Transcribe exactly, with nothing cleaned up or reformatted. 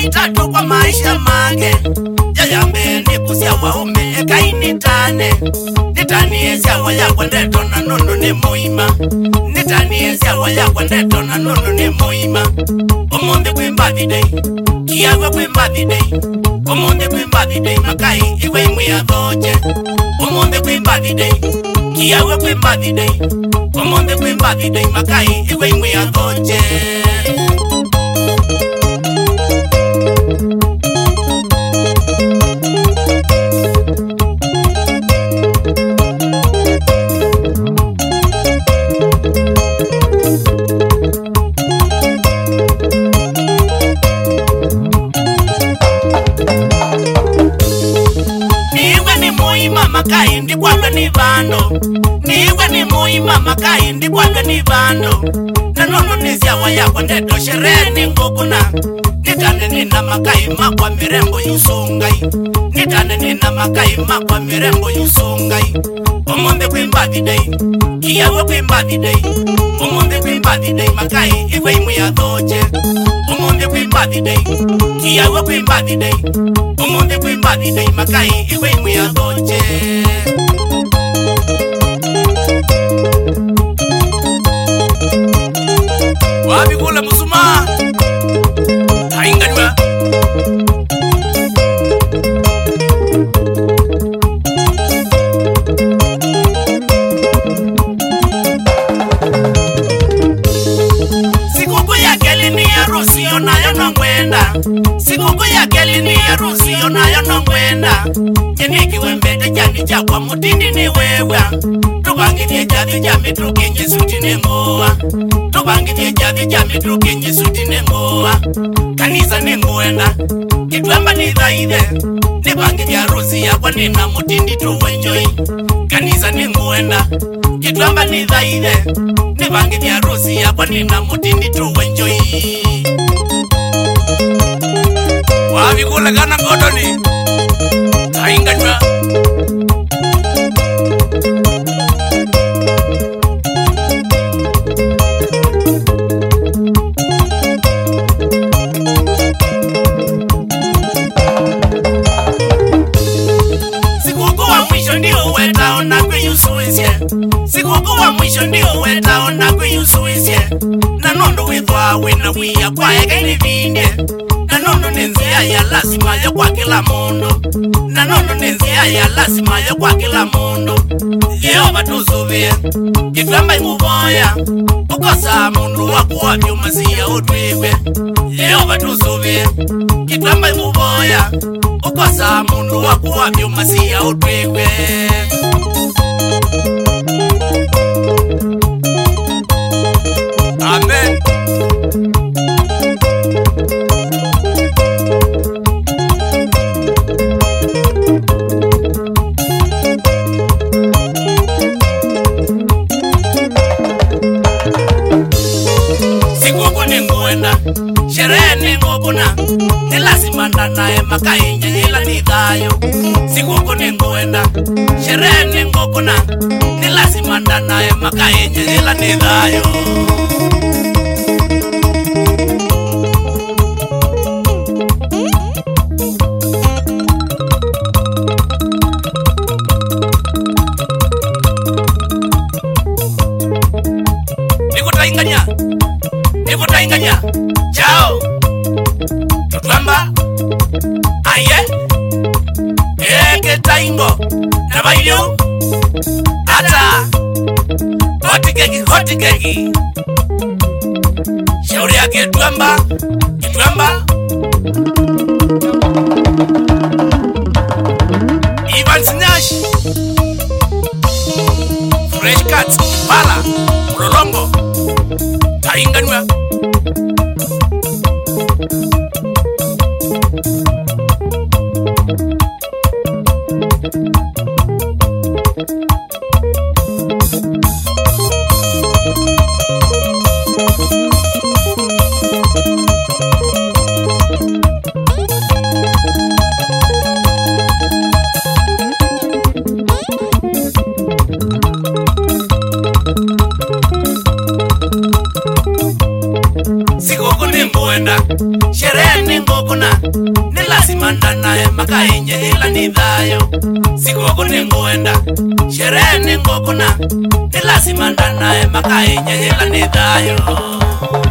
itatu kwa maisha mange yayambe nikusia waume ekainitane nitaniesya wayakwa ndeto na nono ni muima nitaniesya wayakwa ndeto na nono ni muima omonde kwi birthday kiagwe kwi birthday omonde kwi birthday makai iwe imwe ya thoche omonde kwi birthday kiagwe kwi birthday omonde kwi birthday makai iwe imwe ya thoche makai ndi kwanga ni vando niwe ni muima makai ndi kwanga ni vando na nono nisya wayakwa ndeto sherehe ni ngokuna nitane nina makai makwa mirembo yusungai nitane nina makai makwa mirembo yusungai omonde kwi birthday kiawe kwi birthday omonde kwi birthday makai iwe imwe ya thoche omonde kwi birthday kiawe kwi birthday omonde kwi birthday makai iwe imwe ya thoche wapi kula musuma hainganywa sikuku ya keli ni harusi onayo nongwenda sikuku ya keli ni harusi onayo nongwenda jenikiwe mbete jani chakwa mutindi ni wewa tubangithie jathi jami tukinye suti ni ngoa tubangithie jathi jami tukinye suti ni ngoa kanisa ni ngwenda kitwamba ni thaithe nibangithie harusi yakwa nina mutindi tuwenjoi kanisa ni ngwenda kitwamba ni thaithe nibangithie harusi yakwa nina mutindi tuwenjoi wavikula kana ngodoni tainganywa sikuku wa mwisho ndio wetaona kwiyusuisye na nondo withwa wina wiya kwaeka ilivindye na nondo ni nzia ya lazima ya kwa kila mundu na nondo ni nzia ya lazima ya kwa kila mundu Yehova tusuvie kitwamba imuvoya ukosa mundu wakuwa vyumasiya utwiwe Yehova tusuvie kitwamba imuvoya ukosa mundu wakuwa vyumasiya utwiwe Amen. Sikuku ni ngwenda, sherehe ni ngokuna, ni lazima ndanae makai njela ni thayo. Sikuku ni ngwenda, sherehe ni ngokuna, ni lazima ndanae makai njela ni thayo. Nikutainganya, nikutainganya, chao, tutwamba, aye, eke taingo, nabayo, ata, hoti keki, hoti keki, shauri yake tutwamba, tutwamba, Ivan Sinyash, Fresh Cuts, Pala, Mulolongo, tainganywa ni thayo siko kunengoenda sherehe ningokuna ni lazima ndanae makai nyenyela ni thayo